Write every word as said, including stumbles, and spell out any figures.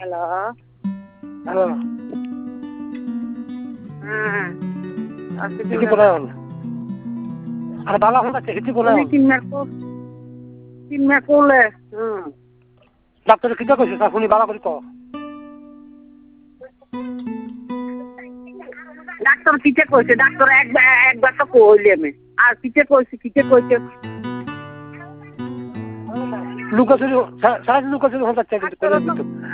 hello hello হ্যাঁ কিছু বলে আর বালা হল কিছু বলে চিন্মা করলে হুম ডাক্তার কিটা কইছে তা শুনি বালা করে ক ডাক্তার কিটা কইছে ডাক্তার একবার একবার তো কইলি আমি আর কিটা কইছে কিটা কইছে লুকাচুরি সারা লুকাচুরি হতে চাই কিন্তু